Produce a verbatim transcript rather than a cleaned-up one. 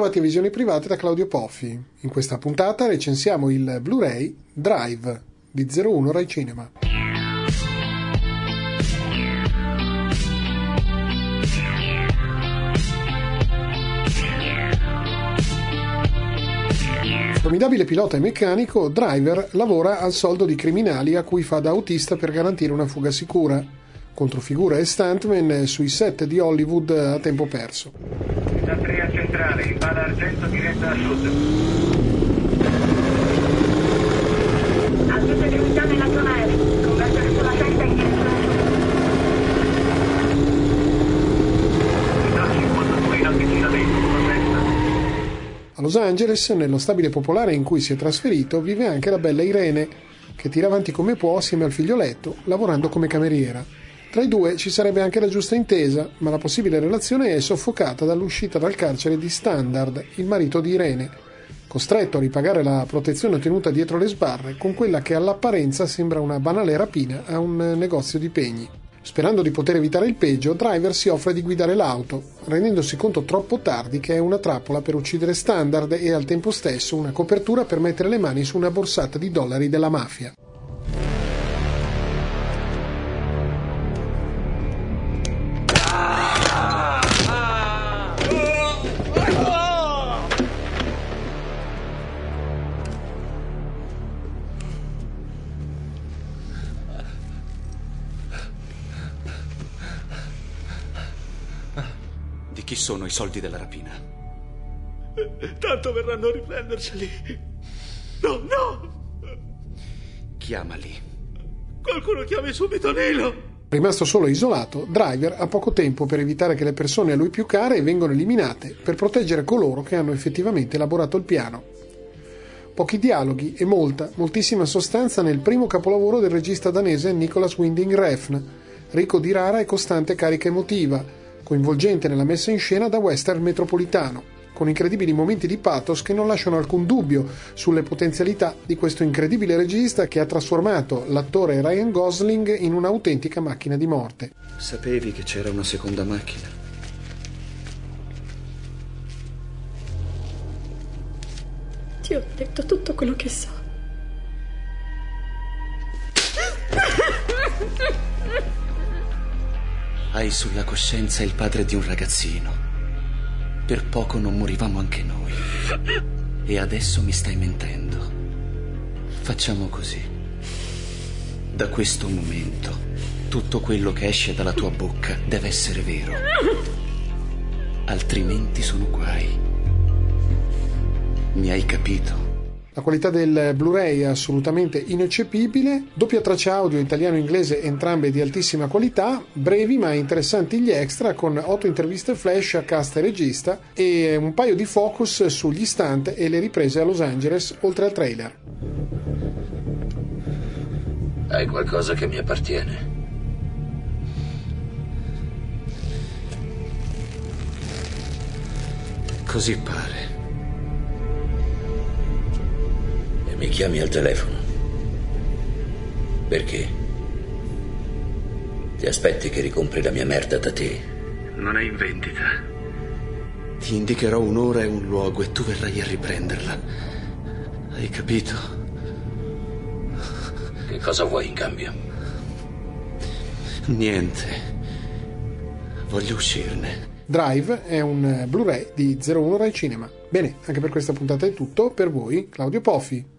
Bentrovati a Visioni Private da Claudio Poffi. In questa puntata recensiamo il Blu-ray Drive di zero uno Rai Cinema. Formidabile pilota e meccanico, Driver lavora al soldo di criminali a cui fa da autista per garantire una fuga sicura. Controfigura e stuntman sui set di Hollywood a tempo perso. Satria centrale, in bala argento diretta a sud. A tutte le unità nella zona aerea, convergere sulla sesta in direzione sud. Da cinquantadue in avvicinamento sulla sesta. A Los Angeles, nello stabile popolare in cui si è trasferito, vive anche la bella Irene, che tira avanti come può assieme al figlioletto, lavorando come cameriera. Tra i due ci sarebbe anche la giusta intesa, ma la possibile relazione è soffocata dall'uscita dal carcere di Standard, il marito di Irene, costretto a ripagare la protezione ottenuta dietro le sbarre con quella che all'apparenza sembra una banale rapina a un negozio di pegni. Sperando di poter evitare il peggio, Driver si offre di guidare l'auto, rendendosi conto troppo tardi che è una trappola per uccidere Standard e al tempo stesso una copertura per mettere le mani su una borsata di dollari della mafia. Di chi sono i soldi della rapina? Tanto verranno a riprenderseli. No, no! Chiamali. Qualcuno chiami subito Nilo! Rimasto solo e isolato, Driver ha poco tempo per evitare che le persone a lui più care vengano eliminate per proteggere coloro che hanno effettivamente elaborato il piano. Pochi dialoghi e molta, moltissima sostanza nel primo capolavoro del regista danese Nicolas Winding Refn, ricco di rara e costante carica emotiva, coinvolgente nella messa in scena da western metropolitano, con incredibili momenti di pathos che non lasciano alcun dubbio sulle potenzialità di questo incredibile regista che ha trasformato l'attore Ryan Gosling in un'autentica macchina di morte. Sapevi che c'era una seconda macchina? Ti ho detto tutto quello che so. Hai sulla coscienza il padre di un ragazzino. Per poco non morivamo anche noi. E adesso mi stai mentendo. Facciamo così. Da questo momento, tutto quello che esce dalla tua bocca deve essere vero. Altrimenti sono guai. Mi hai capito? La qualità del Blu-ray è assolutamente ineccepibile, doppia traccia audio italiano-inglese entrambe di altissima qualità, brevi ma interessanti gli extra con otto interviste flash a cast e regista e un paio di focus sugli stunt e le riprese a Los Angeles oltre al trailer. Hai qualcosa che mi appartiene. Così pare. Mi chiami al telefono. Perché? Ti aspetti che ricompri la mia merda da te? Non è in vendita. Ti indicherò un'ora e un luogo e tu verrai a riprenderla. Hai capito? Che cosa vuoi in cambio? Niente. Voglio uscirne. Drive è un Blu-ray di zero uno Rai Cinema. Bene, anche per questa puntata è tutto. Per voi, Claudio Poffi.